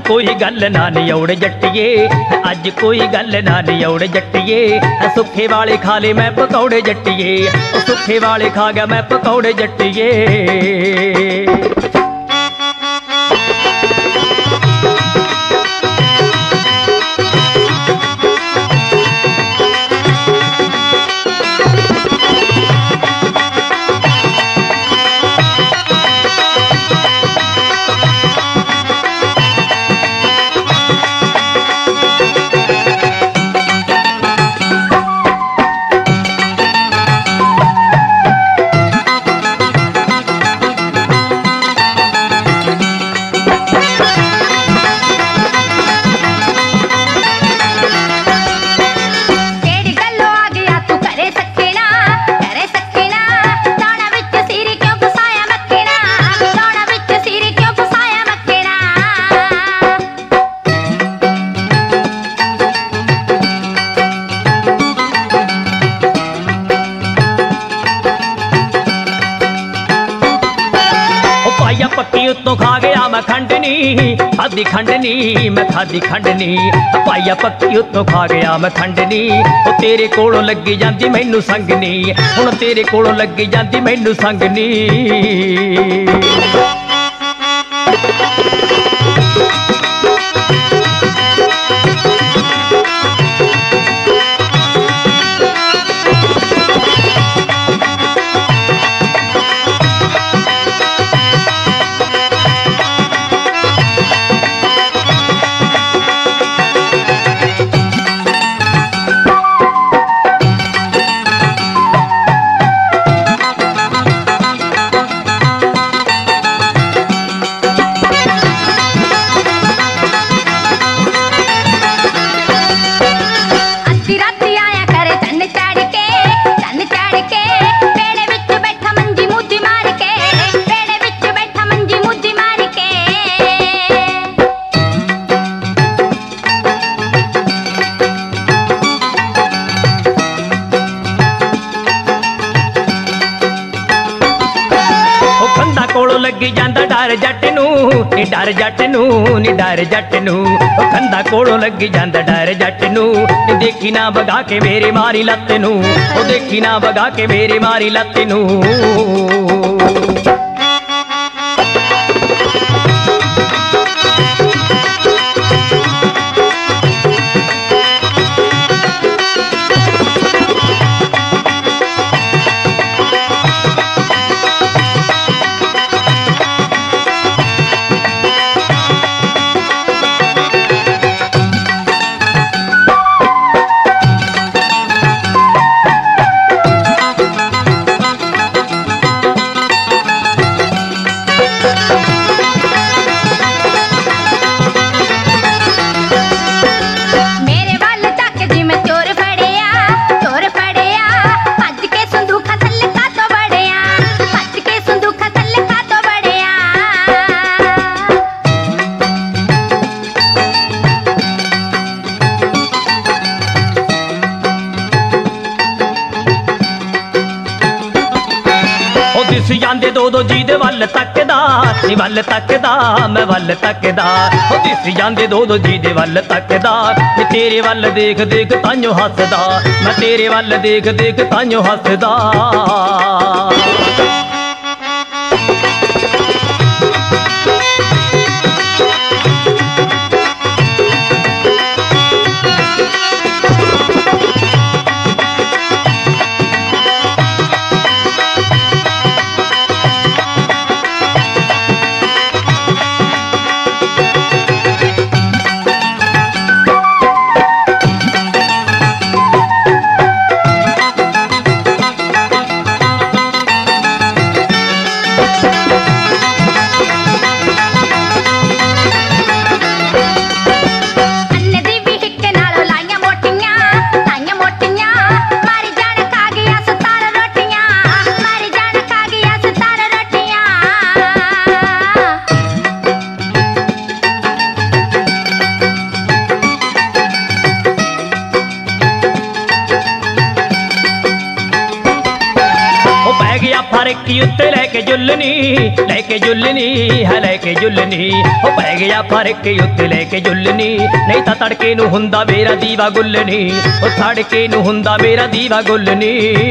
कोई गल ना नियौड़ जट्टिए, अज कोई गल ना नियौड़ जट्टिए। सुखे वाले खा ले मैं पकौड़े जट्टिए, सुखे वाले खा गया मैं पकौड़े जट्टिए। पक्की उत्तों खा गया मैं खंडनी, खादी खंडनी मैं खादी खंडनी। पाइया पक्की उत्तों खा गया मैं खंडनी, ओ तेरे कोलों लगी जांदी मैनू संगनी, हुण तेरे कोलों लगी जांदी मैनू संगनी। कोलों लगी जांदा डर जट नू, नी डर जट नू, नी डर जट नू। खंदा कोलों लगी जांदा डर जट नू, देखी ना बगा के मेरे मारी लत्त नू, ओ देखी ना बगा के मेरे मारी लत्त नू। दिस जांदे दो दो जी दे वल तकदा, नी वल तकदा मैं वल तकदा। ओ दिस जांदे दो दो जी दे वल तकदा, मैं तेरे वल देख देख तांयो हसदा, मैं तेरे वल देख देख तांयो हसदा। फरकी उत्ते लैके ਲੈके ਜੁਲਨੀ ਲੈके ਜੁਲਨੀ ਹੈ ਲੈके ਜੁਲਨੀ ਉਹ ਪੈ ਗਿਆ ਫਰਕ ਉੱਤੇ ਲੈके ਜੁਲਨੀ ਨਹੀਂ ਤਾਂ ਤੜਕੇ ਨੂੰ ਹੁੰਦਾ ਮੇਰਾ ਦੀਵਾ ਗੁੱਲਨੀ ਉਹ ਤੜਕੇ ਨੂੰ ਹੁੰਦਾ ਮੇਰਾ ਦੀਵਾ ਗੁੱਲਨੀ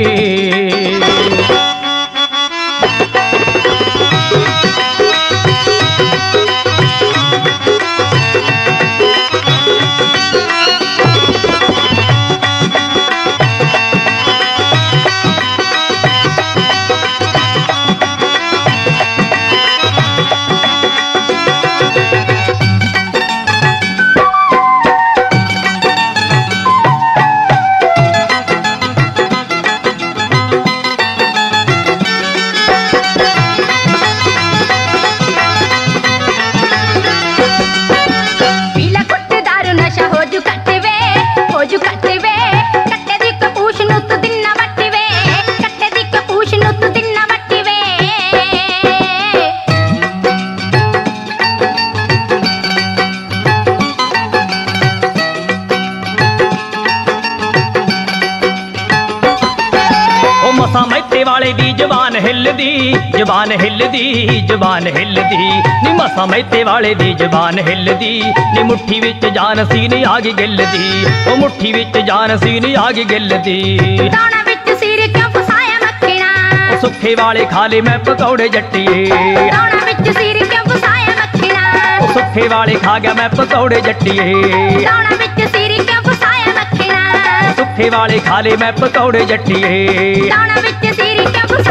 ਮੱਥੇ ਵਾਲੇ ਦੀ ਜ਼ਬਾਨ ਹਿੱਲਦੀ ਜ਼ਬਾਨ ਹਿੱਲਦੀ ਜ਼ਬਾਨ ਹਿੱਲਦੀ ਨੀ ਮਸਾਂ ਮੱਥੇ ਵਾਲੇ ਦੀ ਜ਼ਬਾਨ ਹਿੱਲਦੀ ਨੀ ਮੁੱਠੀ ਵਿੱਚ ਜਾਨ ਸੀ ਨੀ ਆ ਗਈ ਗਿੱਲਦੀ ਉਹ ਮੁੱਠੀ ਵਿੱਚ ਜਾਨ ਸੀ ਨੀ ਆ ਗਈ ਗਿੱਲਦੀ ਦਾਣਾ ਵਿੱਚ ਸਿਰ ਕਿਉਂ ਫਸਾਇਆ ਮੱਖਣਾ ਉਹ ਸੁੱਖੇ ਵਾਲੇ ਖਾ ਲੇ ਮੈਂ ਪਕੌੜੇ ਜੱਟੀਏ ਦਾਣਾ ਵਿੱਚ ਸਿਰ ਕਿਉਂ ਫਸਾਇਆ ਮੱਖਣਾ ਉਹ ਸੁੱਖੇ ਵਾਲੇ ਖਾ ਗਿਆ ਮੈਂ ਪਕੌੜੇ ਜੱਟੀਏ ਦਾਣਾ ਵਿੱਚ ਸਿਰ ਕਿਉਂ ਫਸਾਇਆ ਮੱਖਣਾ ਸੁੱਖੇ ਵਾਲੇ ਖਾ ਲੇ ਮੈਂ ਪਕੌੜੇ ਜੱਟੀਏ ਦਾਣਾ ਵਿੱਚ ਸਿਰ ਕਿਉਂ